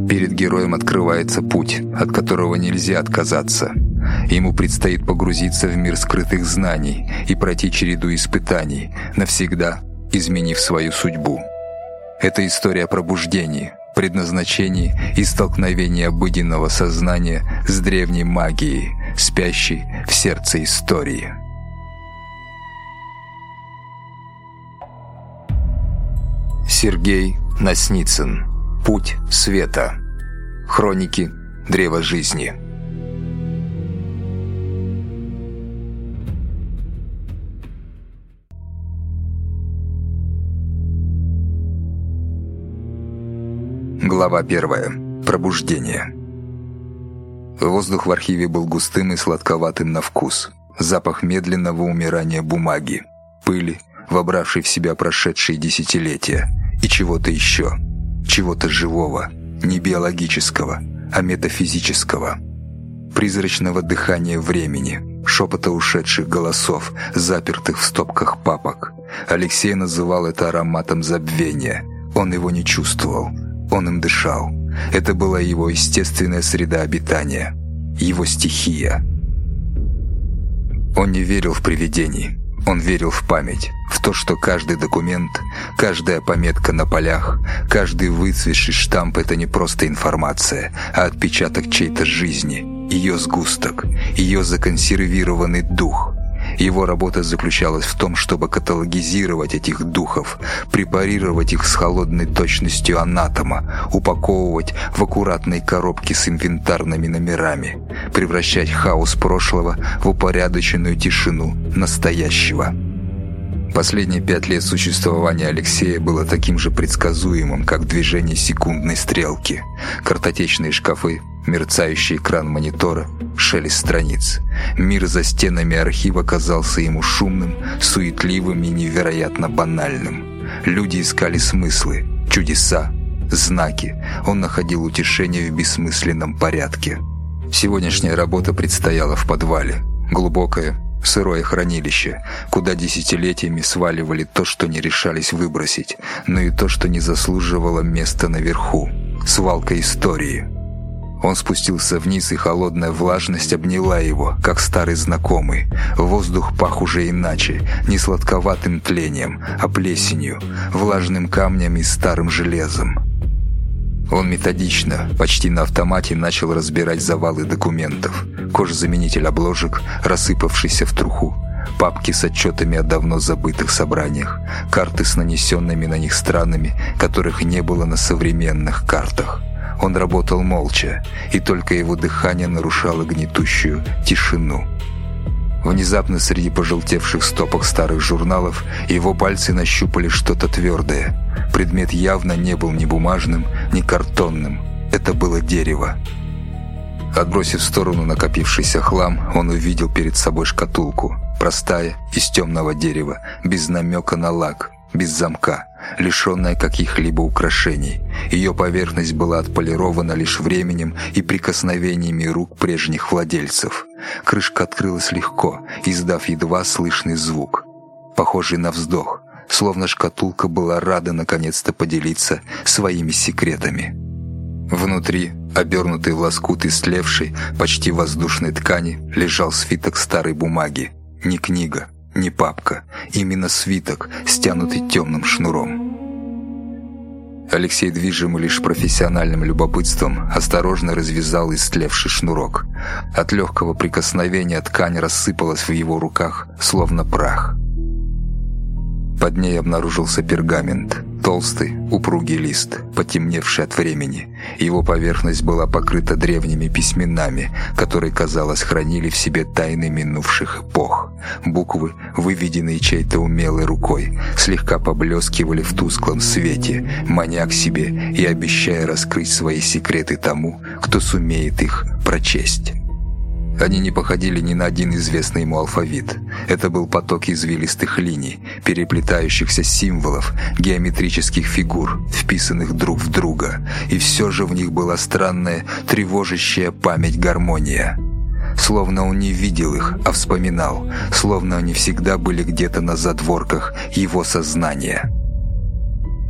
Перед героем открывается путь, от которого нельзя отказаться. Ему предстоит погрузиться в мир скрытых знаний и пройти череду испытаний, навсегда изменив свою судьбу. Это история о пробуждении, предназначении и столкновении обыденного сознания с древней магией, спящей в сердце истории. Сергей Насницын. Путь света. Хроники Древа жизни. Глава 1. Пробуждение. Воздух в архиве был густым и сладковатым на вкус. Запах медленного умирания бумаги, пыли, вобравшей в себя прошедшие десятилетия, и чего-то еще, чего-то живого, не биологического, а метафизического. Призрачного дыхания времени, шепота ушедших голосов, запертых в стопках папок. Алексей называл это ароматом забвения. Он его не чувствовал, он им дышал. Это была его естественная среда обитания, его стихия. Он не верил в привидений. Он верил в память, в то, что каждый документ, каждая пометка на полях, каждый выцветший штамп — это не просто информация, а отпечаток чьей-то жизни, ее сгусток, ее законсервированный дух. Его работа заключалась в том, чтобы каталогизировать этих духов, препарировать их с холодной точностью анатома, упаковывать в аккуратные коробки с инвентарными номерами, превращать хаос прошлого в упорядоченную тишину настоящего. Последние 5 лет существования Алексея было таким же предсказуемым, как движение секундной стрелки. Картотечные шкафы, мерцающий экран монитора, шелест страниц. Мир за стенами архива казался ему шумным, суетливым и невероятно банальным. Люди искали смыслы, чудеса, знаки. Он находил утешение в бессмысленном порядке. Сегодняшняя работа предстояла в подвале. Глубокое, сырое хранилище, куда десятилетиями сваливали то, что не решались выбросить, но и то, что не заслуживало места наверху. Свалка истории. Он спустился вниз, и холодная влажность обняла его, как старый знакомый. Воздух пах уже иначе, не сладковатым тлением, а плесенью, влажным камнем и старым железом. Он методично, почти на автомате начал разбирать завалы документов. Кожзаменитель обложек, рассыпавшийся в труху, папки с отчетами о давно забытых собраниях, карты с нанесенными на них странами, которых не было на современных картах. Он работал молча, и только его дыхание нарушало гнетущую тишину. Внезапно среди пожелтевших стопок старых журналов его пальцы нащупали что-то твердое. Предмет явно не был ни бумажным, ни картонным. Это было дерево. Отбросив в сторону накопившийся хлам, он увидел перед собой шкатулку. Простая, из темного дерева, без намека на лак, без замка, лишенная каких-либо украшений. Ее поверхность была отполирована лишь временем и прикосновениями рук прежних владельцев. Крышка открылась легко, издав едва слышный звук, похожий на вздох, словно шкатулка была рада наконец-то поделиться своими секретами. Внутри, обернутый в лоскут истлевшей, почти воздушной ткани, лежал свиток старой бумаги. Не книга, не папка, именно свиток, стянутый темным шнуром. Алексей, движимый лишь профессиональным любопытством, осторожно развязал истлевший шнурок. От легкого прикосновения ткань рассыпалась в его руках, словно прах. Под ней обнаружился пергамент. Толстый, упругий лист, потемневший от времени. Его поверхность была покрыта древними письменами, которые, казалось, хранили в себе тайны минувших эпох. Буквы, выведенные чьей-то умелой рукой, слегка поблескивали в тусклом свете, маня к себе и обещая раскрыть свои секреты тому, кто сумеет их прочесть. Они не походили ни на один известный ему алфавит. Это был поток извилистых линий, переплетающихся символов, геометрических фигур, вписанных друг в друга. И все же в них была странная, тревожащая память гармония. Словно он не видел их, а вспоминал, словно они всегда были где-то на задворках его сознания.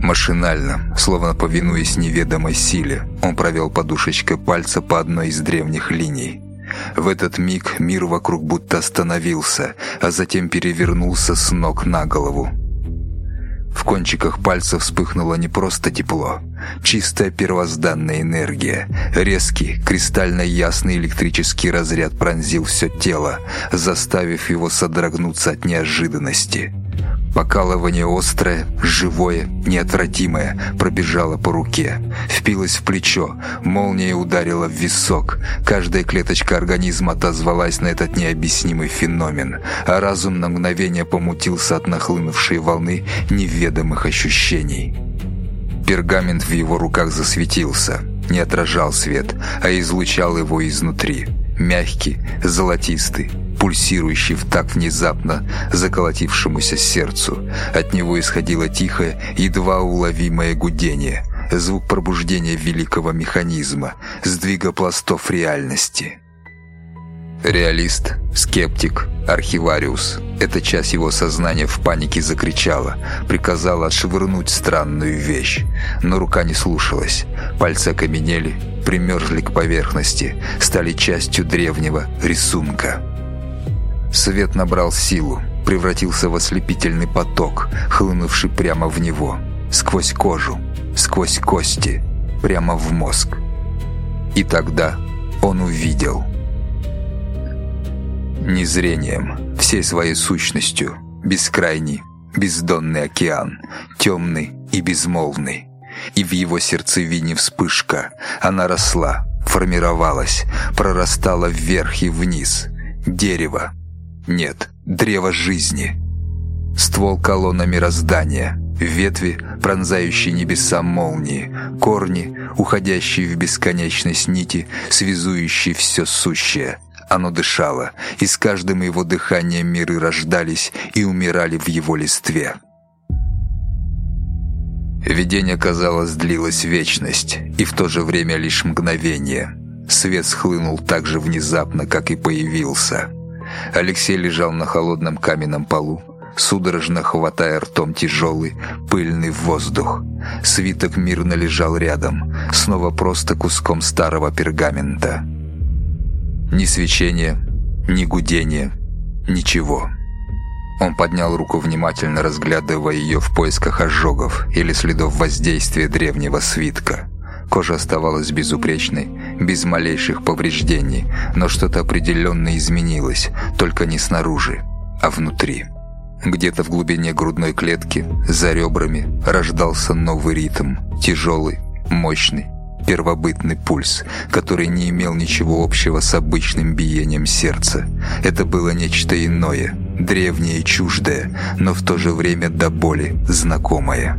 Машинально, словно повинуясь неведомой силе, он провел подушечкой пальца по одной из древних линий. В этот миг мир вокруг будто остановился, а затем перевернулся с ног на голову. В кончиках пальцев вспыхнуло не просто тепло, чистая первозданная энергия. Резкий, кристально ясный электрический разряд пронзил все тело, заставив его содрогнуться от неожиданности. Покалывание острое, живое, неотвратимое пробежало по руке, впилось в плечо, молния ударила в висок. Каждая клеточка организма отозвалась на этот необъяснимый феномен, а разум на мгновение помутился от нахлынувшей волны неведомых ощущений. Пергамент в его руках засветился, не отражал свет, а излучал его изнутри. Мягкий, золотистый, пульсирующий в такт внезапно заколотившемуся сердцу. От него исходило тихое, едва уловимое гудение, звук пробуждения великого механизма, сдвига пластов реальности. Реалист, скептик, архивариус. Эта часть его сознания в панике закричала, приказала отшвырнуть странную вещь. Но рука не слушалась. Пальцы окаменели, примерзли к поверхности, стали частью древнего рисунка. Свет набрал силу, превратился в ослепительный поток, хлынувший прямо в него, сквозь кожу, сквозь кости, прямо в мозг. И тогда он увидел. Не зрением, всей своей сущностью, бескрайний, бездонный океан, темный и безмолвный. И в его сердцевине вспышка, она росла, формировалась, прорастала вверх и вниз. Дерево. Нет, древо жизни. Ствол колонна мироздания, ветви, пронзающие небеса молнии, корни, уходящие в бесконечность нити, связующие все сущее. Оно дышало, и с каждым его дыханием миры рождались и умирали в его листве. Видение, казалось, длилось вечность, и в то же время лишь мгновение. Свет схлынул так же внезапно, как и появился. Алексей лежал на холодном каменном полу, судорожно хватая ртом тяжелый, пыльный воздух. Свиток мирно лежал рядом, снова просто куском старого пергамента. Ни свечения, ни гудения, ничего. Он поднял руку, внимательно разглядывая ее в поисках ожогов или следов воздействия древнего свитка. Кожа оставалась безупречной, без малейших повреждений, но что-то определенно изменилось, только не снаружи, а внутри. Где-то в глубине грудной клетки, за ребрами, рождался новый ритм, тяжелый, мощный, первобытный пульс, который не имел ничего общего с обычным биением сердца. Это было нечто иное, древнее и чуждое, но в то же время до боли знакомое.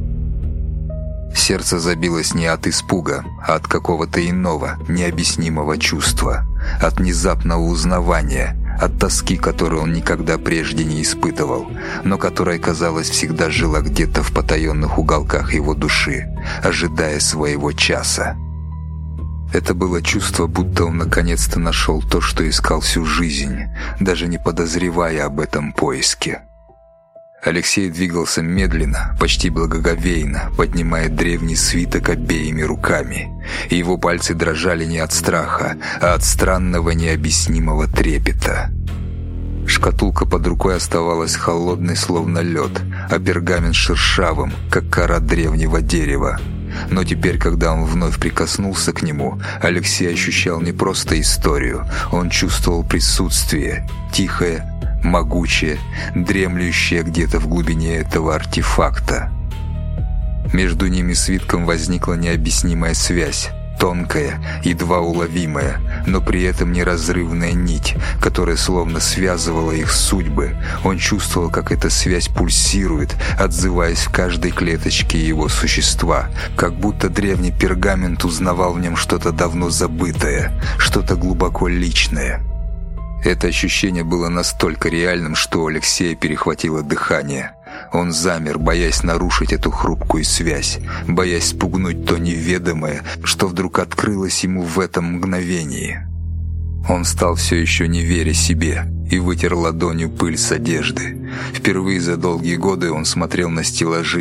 Сердце забилось не от испуга, а от какого-то иного, необъяснимого чувства, от внезапного узнавания, от тоски, которую он никогда прежде не испытывал, но которая, казалось, всегда жила где-то в потаенных уголках его души, ожидая своего часа. Это было чувство, будто он наконец-то нашел то, что искал всю жизнь, даже не подозревая об этом поиске. Алексей двигался медленно, почти благоговейно, поднимая древний свиток обеими руками. И его пальцы дрожали не от страха, а от странного необъяснимого трепета. Шкатулка под рукой оставалась холодной, словно лед, а пергамент шершавым, как кора древнего дерева. Но теперь, когда он вновь прикоснулся к нему, Алексей ощущал не просто историю, он чувствовал присутствие, тихое, могучее, дремлющее где-то в глубине этого артефакта. Между ними свитком возникла необъяснимая связь, тонкая, едва уловимая, но при этом неразрывная нить, которая словно связывала их судьбы. Он чувствовал, как эта связь пульсирует, отзываясь в каждой клеточке его существа, как будто древний пергамент узнавал в нем что-то давно забытое, что-то глубоко личное. Это ощущение было настолько реальным, что у Алексея перехватило дыхание. Он замер, боясь нарушить эту хрупкую связь, боясь спугнуть то неведомое, что вдруг открылось ему в этом мгновении. Он стал все еще не веря себе и вытер ладонью пыль с одежды. Впервые за долгие годы он смотрел на стеллажи,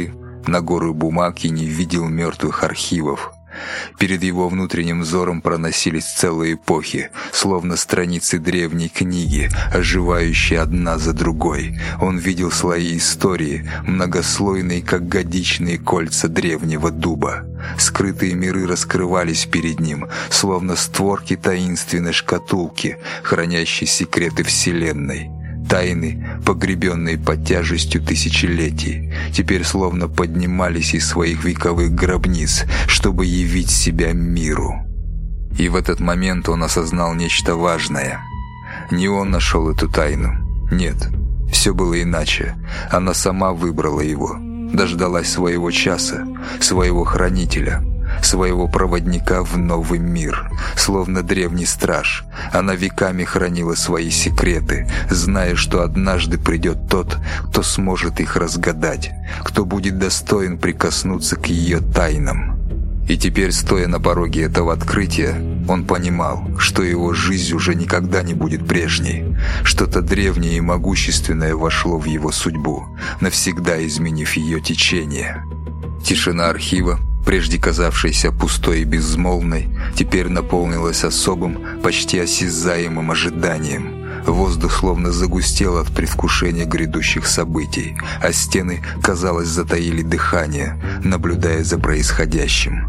на горы бумаг и не видел мертвых архивов. Перед его внутренним взором проносились целые эпохи, словно страницы древней книги, оживающие одна за другой. Он видел слои истории, многослойные, как годичные кольца древнего дуба. Скрытые миры раскрывались перед ним, словно створки таинственной шкатулки, хранящей секреты Вселенной. Тайны, погребенные под тяжестью тысячелетий, теперь словно поднимались из своих вековых гробниц, чтобы явить себя миру. И в этот момент он осознал нечто важное. Не он нашел эту тайну. Нет, все было иначе. Она сама выбрала его, дождалась своего часа, своего хранителя, своего проводника в новый мир. Словно древний страж, она веками хранила свои секреты, зная, что однажды придет тот, кто сможет их разгадать, кто будет достоин прикоснуться к ее тайнам. И теперь, стоя на пороге этого открытия, он понимал, что его жизнь уже никогда не будет прежней. Что-то древнее и могущественное вошло в его судьбу, навсегда изменив ее течение. Тишина архива, прежде казавшаяся пустой и безмолвной, теперь наполнилась особым, почти осязаемым ожиданием. Воздух словно загустел от предвкушения грядущих событий, а стены, казалось, затаили дыхание, наблюдая за происходящим.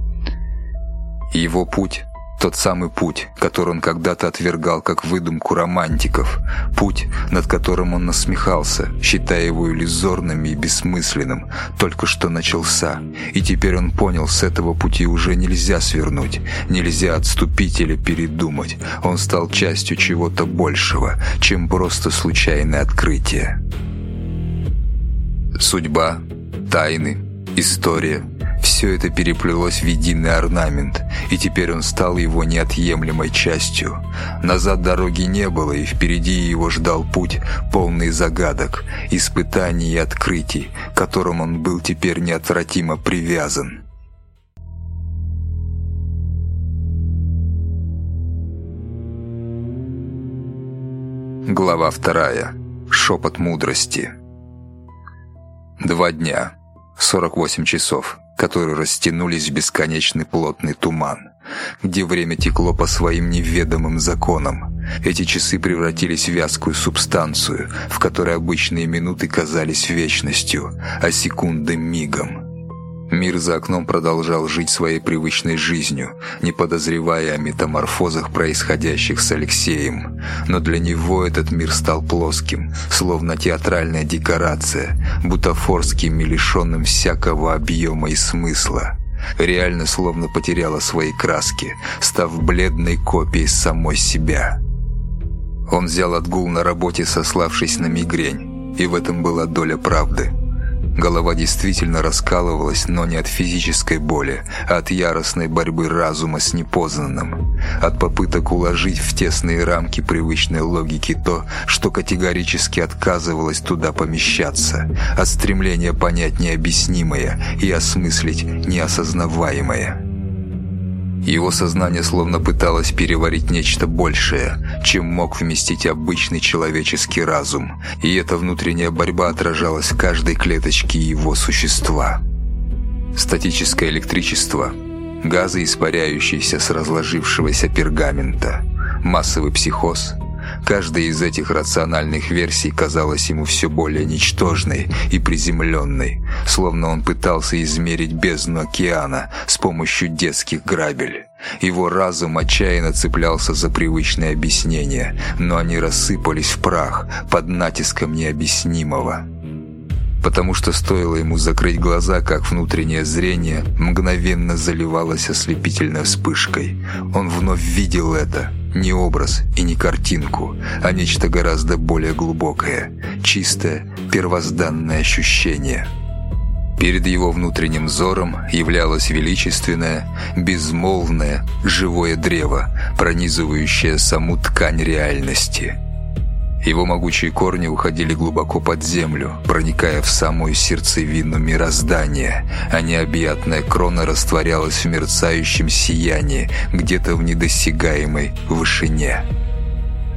Его путь — тот самый путь, который он когда-то отвергал как выдумку романтиков, путь, над которым он насмехался, считая его иллюзорным и бессмысленным, только что начался, и теперь он понял, с этого пути уже нельзя свернуть, нельзя отступить или передумать. Он стал частью чего-то большего, чем просто случайное открытие. Судьба, тайны, история — все это переплелось в единый орнамент, и теперь он стал его неотъемлемой частью. Назад дороги не было, и впереди его ждал путь, полный загадок, испытаний и открытий, к которым он был теперь неотвратимо привязан. Глава 2. Шепот мудрости. 2 дня, 48 часов, которые растянулись в бесконечный плотный туман, где время текло по своим неведомым законам. Эти часы превратились в вязкую субстанцию, в которой обычные минуты казались вечностью, а секунды — мигом. Мир за окном продолжал жить своей привычной жизнью, не подозревая о метаморфозах, происходящих с Алексеем. Но для него этот мир стал плоским, словно театральная декорация, бутафорским и лишенным всякого объема и смысла. Реальность словно потеряла свои краски, став бледной копией самой себя. Он взял отгул на работе, сославшись на мигрень, и в этом была доля правды. Голова действительно раскалывалась, но не от физической боли, а от яростной борьбы разума с непознанным. От попыток уложить в тесные рамки привычной логики то, что категорически отказывалось туда помещаться. От стремления понять необъяснимое и осмыслить неосознаваемое. Его сознание словно пыталось переварить нечто большее, чем мог вместить обычный человеческий разум, и эта внутренняя борьба отражалась в каждой клеточке его существа. Статическое электричество, газы, испаряющиеся с разложившегося пергамента, массовый психоз — каждая из этих рациональных версий казалась ему все более ничтожной и приземленной, словно он пытался измерить бездну океана с помощью детских грабель. Его разум отчаянно цеплялся за привычные объяснения, но они рассыпались в прах под натиском необъяснимого. Потому что стоило ему закрыть глаза, как внутреннее зрение мгновенно заливалось ослепительной вспышкой. Он вновь видел это. Не образ и не картинку, а нечто гораздо более глубокое, чистое, первозданное ощущение. Перед его внутренним взором являлось величественное, безмолвное, живое древо, пронизывающее саму ткань реальности. Его могучие корни уходили глубоко под землю, проникая в самую сердцевину мироздания, а необъятная крона растворялась в мерцающем сиянии где-то в недосягаемой вышине.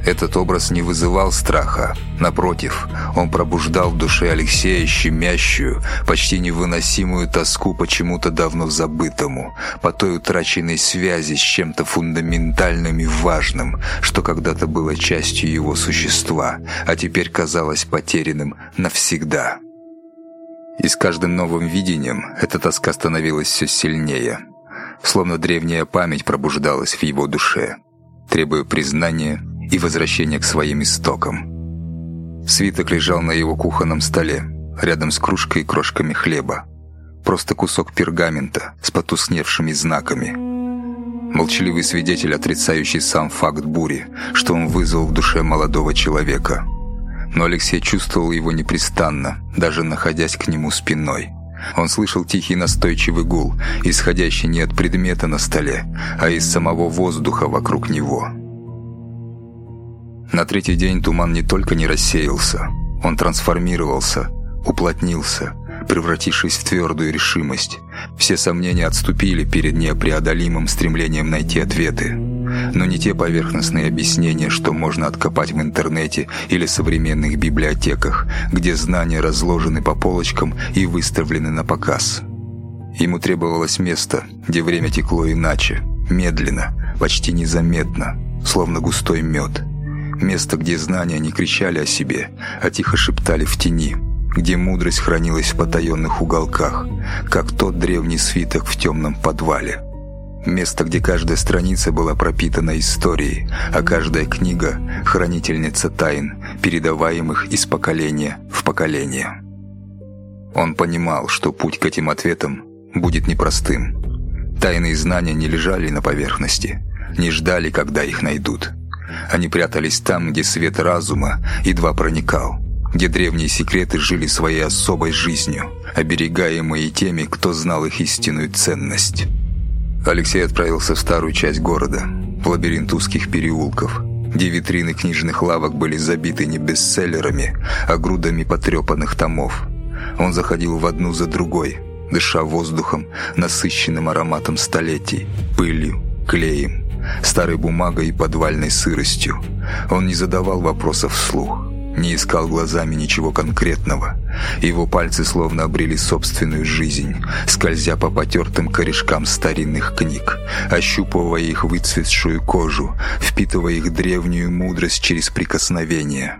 Этот образ не вызывал страха. Напротив, он пробуждал в душе Алексея щемящую, почти невыносимую тоску по чему-то давно забытому, по той утраченной связи с чем-то фундаментальным и важным, что когда-то было частью его существа, а теперь казалось потерянным навсегда. И с каждым новым видением эта тоска становилась все сильнее, словно древняя память пробуждалась в его душе, требуя признания и возвращения к своим истокам. Свиток лежал на его кухонном столе, рядом с кружкой и крошками хлеба. Просто кусок пергамента с потускневшими знаками. Молчаливый свидетель, отрицающий сам факт бури, что он вызвал в душе молодого человека. Но Алексей чувствовал его непрестанно, даже находясь к нему спиной. Он слышал тихий настойчивый гул, исходящий не от предмета на столе, а из самого воздуха вокруг него. На третий день туман не только не рассеялся, он трансформировался, уплотнился, превратившись в твердую решимость. Все сомнения отступили перед непреодолимым стремлением найти ответы. Но не те поверхностные объяснения, что можно откопать в интернете или современных библиотеках, где знания разложены по полочкам и выставлены на показ. Ему требовалось место, где время текло иначе, медленно, почти незаметно, словно густой мед. Место, где знания не кричали о себе, а тихо шептали в тени, где мудрость хранилась в потаенных уголках, как тот древний свиток в темном подвале. Место, где каждая страница была пропитана историей, а каждая книга — хранительница тайн, передаваемых из поколения в поколение. Он понимал, что путь к этим ответам будет непростым. Тайные знания не лежали на поверхности, не ждали, когда их найдут. Они прятались там, где свет разума едва проникал, где древние секреты жили своей особой жизнью, оберегаемые теми, кто знал их истинную ценность. Алексей отправился в старую часть города, в лабиринт узких переулков, где витрины книжных лавок были забиты не бестселлерами, а грудами потрепанных томов. Он заходил в одну за другой, дыша воздухом, насыщенным ароматом столетий, пылью, клеем, старой бумагой и подвальной сыростью. Он не задавал вопросов вслух, не искал глазами ничего конкретного. Его пальцы словно обрели собственную жизнь, скользя по потертым корешкам старинных книг, ощупывая их выцветшую кожу, впитывая их древнюю мудрость через прикосновение.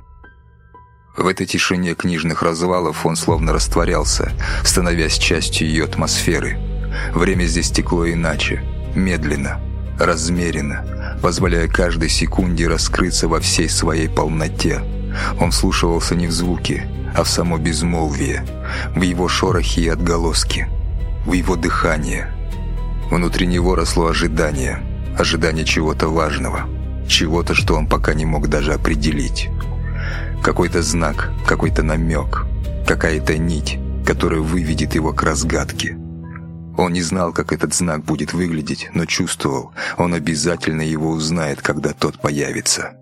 В этой тишине книжных развалов он словно растворялся, становясь частью ее атмосферы. Время здесь текло иначе, медленно, размеренно, позволяя каждой секунде раскрыться во всей своей полноте. Он вслушивался не в звуки, а в само безмолвие, в его шорохи и отголоски, в его дыхание. Внутри него росло ожидание чего-то важного, чего-то, что он пока не мог даже определить. Какой-то знак, какой-то намек, какая-то нить, которая выведет его к разгадке. Он не знал, как этот знак будет выглядеть, но чувствовал, он обязательно его узнает, когда тот появится.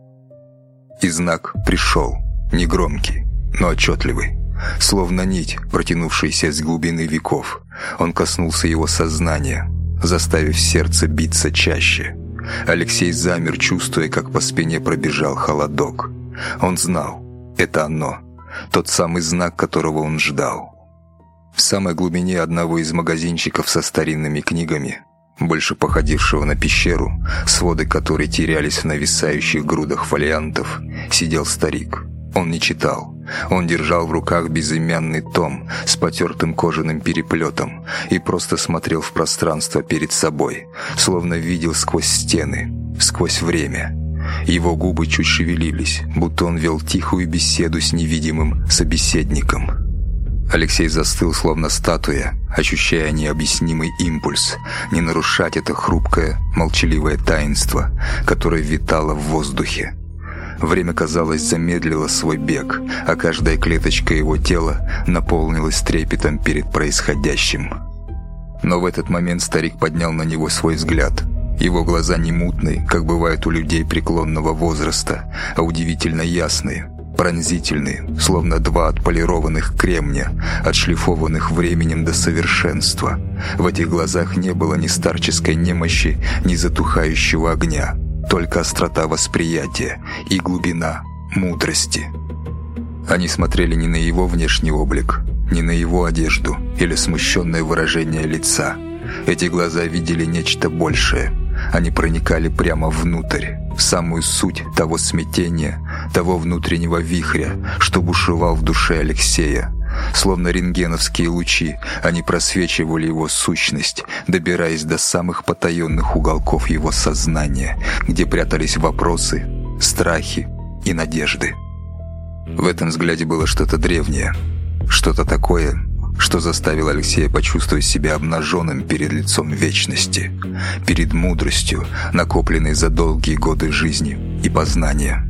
И знак пришел, негромкий, но отчетливый, словно нить, протянувшаяся с глубины веков. Он коснулся его сознания, заставив сердце биться чаще. Алексей замер, чувствуя, как по спине пробежал холодок. Он знал, это оно, тот самый знак, которого он ждал. В самой глубине одного из магазинчиков со старинными книгами, больше походившего на пещеру, своды которой терялись в нависающих грудах фолиантов, сидел старик. Он не читал. Он держал в руках безымянный том с потертым кожаным переплетом и просто смотрел в пространство перед собой, словно видел сквозь стены, сквозь время. Его губы чуть шевелились, будто он вел тихую беседу с невидимым собеседником. Алексей застыл, словно статуя, ощущая необъяснимый импульс, не нарушать это хрупкое, молчаливое таинство, которое витало в воздухе. Время, казалось, замедлило свой бег, а каждая клеточка его тела наполнилась трепетом перед происходящим. Но в этот момент старик поднял на него свой взгляд. Его глаза не мутные, как бывает у людей преклонного возраста, а удивительно ясные, пронзительные, словно два отполированных кремня, отшлифованных временем до совершенства. В этих глазах не было ни старческой немощи, ни затухающего огня, только острота восприятия и глубина мудрости. Они смотрели не на его внешний облик, не на его одежду или смущенное выражение лица. Эти глаза видели нечто большее. Они проникали прямо внутрь, в самую суть того смятения, того внутреннего вихря, что бушевал в душе Алексея. Словно рентгеновские лучи, они просвечивали его сущность, добираясь до самых потаенных уголков его сознания, где прятались вопросы, страхи и надежды. В этом взгляде было что-то древнее, что-то такое, что заставило Алексея почувствовать себя обнаженным перед лицом вечности, перед мудростью, накопленной за долгие годы жизни и познания.